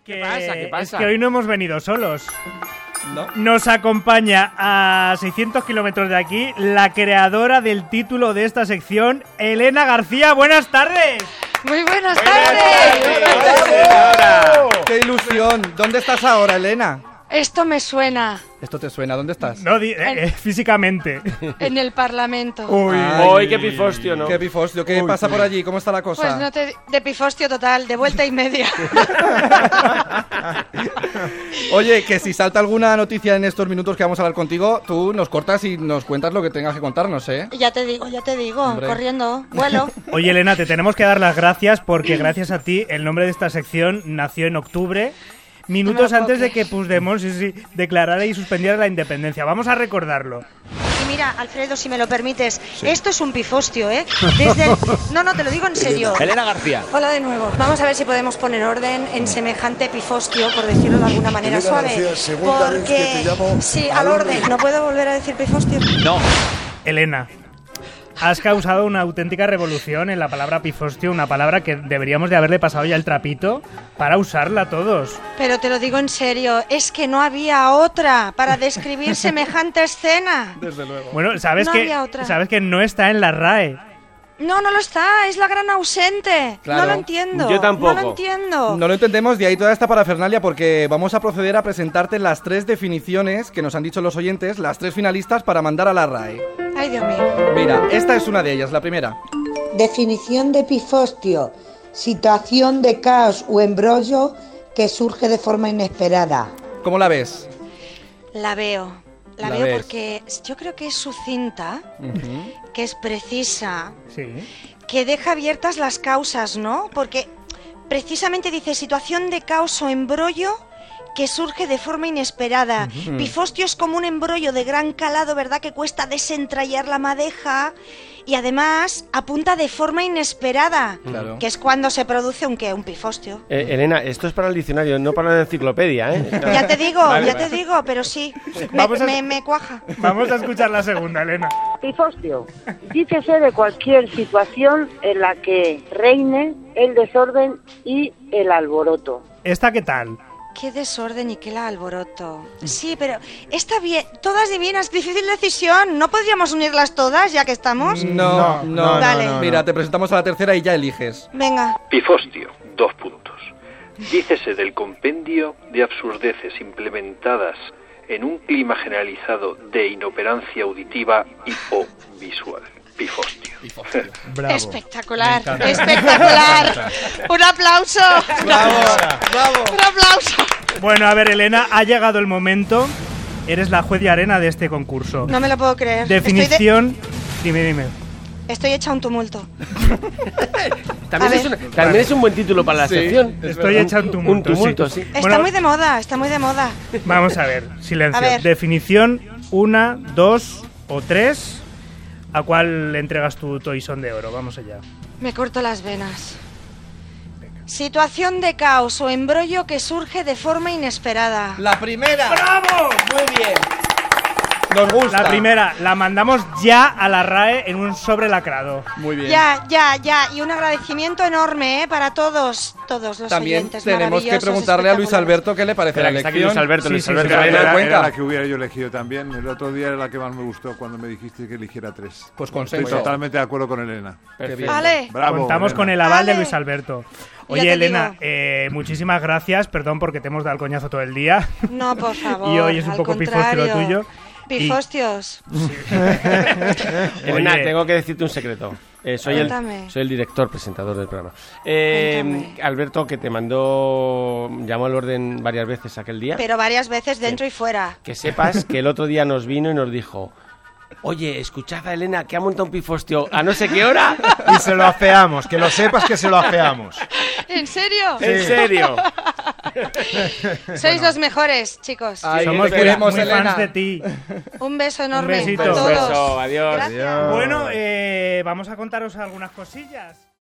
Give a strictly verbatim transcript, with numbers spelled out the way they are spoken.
que, ¿Qué pasa? ¿Qué pasa? Es que hoy no hemos venido solos. ¿No? Nos acompaña a seiscientos kilómetros de aquí la creadora del título de esta sección, Elena García. ¡Buenas tardes! Muy buenas, Buenas tardes. tardes, señora. ¡Qué ilusión! ¿Dónde estás ahora, Elena? Esto me suena ¿Esto te suena? ¿Dónde estás? No, di- eh, eh, físicamente. en el Parlamento. Uy. Ay, Hoy qué pifostio, ¿no? ¡Qué pifostio! ¿Qué Uy, pasa uy. por allí? ¿Cómo está la cosa? Pues no te... De pifostio total, de vuelta y media. Oye, que si salta alguna noticia en estos minutos que vamos a hablar contigo, tú nos cortas y nos cuentas lo que tengas que contarnos, ¿eh? Ya te digo, ya te digo, Hombre. corriendo, vuelo. Oye, Elena, te tenemos que dar las gracias porque gracias a ti el nombre de esta sección nació en octubre, minutos No me lo antes de puedo que Puigdemont sí, sí, declarara y suspendiera la independencia. Vamos a recordarlo. Y mira, Alfredo, si me lo permites, esto es un pifostio, ¿eh? Desde el... No, no, te lo digo en serio. Elena García. Hola de nuevo. Vamos a ver si podemos poner orden en semejante pifostio, por decirlo de alguna manera Elena suave. García, segunda vez que te llamo Sí, al al orden. orden. ¿No puedo volver a decir pifostio? No. Elena, has causado una auténtica revolución en la palabra pifostio, una palabra que deberíamos de haberle pasado ya el trapito para usarla todos. Pero te lo digo en serio, es que no había otra para describir semejante escena. Desde luego. Bueno, sabes No que había otra. sabes que no está en la R A E. No, no lo está, es la gran ausente. Claro. No lo entiendo. Yo tampoco. No lo entiendo. No lo entendemos, de ahí toda esta parafernalia, porque vamos a proceder a presentarte las tres definiciones que nos han dicho los oyentes, las tres finalistas para mandar a la R A E. Ay, Dios mío. Mira, esta es una de ellas, la primera. Definición de pifostio: situación de caos o embrollo que surge de forma inesperada. ¿Cómo la ves? La veo. La, La veo ves. porque yo creo que es sucinta, Ujú. que es precisa, Sí. que deja abiertas las causas, ¿no? Porque precisamente dice situación de caos o embrollo que surge de forma inesperada. Pifostio es como un embrollo de gran calado, ¿verdad? Que cuesta desentrañar la madeja y además apunta de forma inesperada, Claro. que es cuando se produce un qué, un pifostio. Eh, Elena, esto es para el diccionario, no para la enciclopedia, ¿eh? Ya te digo, Vale, ya vale. te digo, pero sí, me, Vamos a- me- me cuaja. Vamos a escuchar la segunda, Elena. Pifostio. Dícese de cualquier situación en la que reine el desorden y el alboroto. ¿Esta qué tal? Qué desorden y qué la alboroto. Sí, pero está bien, todas divinas, difícil decisión. ¿No podríamos unirlas todas ya que estamos? No, no, no, no, Dale. no. Mira, te presentamos a la tercera y ya eliges. Venga. Pifostio, dos puntos. Dícese del compendio de absurdeces implementadas en un clima generalizado de inoperancia auditiva y o visual. Pifostio. Bravo. Espectacular, espectacular. Un aplauso. ¡Bravo! ¡Bravo! Un aplauso. Bueno, a ver, Elena, ha llegado el momento. Eres la juez de arena de este concurso. No me lo puedo creer. Definición. Dime, dime. Estoy, de- estoy hecha un tumulto. También, A es, ver. una- también es un buen título para la Sí, sección. Estoy hecha un tumulto. Un tumulto, sí. Está Bueno, muy de moda, está muy de moda. Vamos a ver, silencio. A ver. Definición, una, dos o tres. ¿A cuál le entregas tu toisón de oro? Vamos allá. Me corto las venas. Situación de caos o embrollo que surge de forma inesperada. ¡La primera! ¡Bravo! Muy bien. Nos gusta. La primera, la mandamos ya a la R A E en un sobre lacrado. Muy bien. Ya, ya, ya. Y un agradecimiento enorme, ¿eh? Para todos, todos los También oyentes tenemos que maravillosos, preguntarle a Luis espectaculares. Alberto qué le parece Espera, la que está aquí elección. Luis Alberto, Sí, Luis sí, Alberto. sí, Pero Elena, da cuenta. Era la que hubiera yo elegido también. El otro día era la que más me gustó cuando me dijiste que eligiera tres. Pues Estoy consenso. totalmente de acuerdo con Elena. Qué bien. Vale. Bravo. Contamos Elena. con el aval de Vale. Luis Alberto. Ya Oye, te Elena, digo. eh, muchísimas gracias. Perdón porque te hemos dado el coñazo todo el día. No, por favor. Y hoy es un al poco pifostio lo contrario. tuyo. Y- Pifostios. Elena, Oye. tengo que decirte un secreto. Eh, soy, el, Cuéntame. soy el director, presentador del programa. Eh, Cuéntame. Alberto, que te mandó, llamó al orden varias veces aquel día. Pero varias veces dentro y fuera. Que sepas que el otro día nos vino y nos dijo: oye, escuchad a Elena que ha montado un pifostio a no sé qué hora. Y se lo afeamos, que lo sepas que se lo afeamos. ¿En serio? En serio. Sois los mejores, chicos. Ay, Somos te muy, queremos, muy Elena. fans de ti. Un beso enorme besito. a Un todos. beso, adiós. Gracias. Bueno, eh, vamos a contaros algunas cosillas.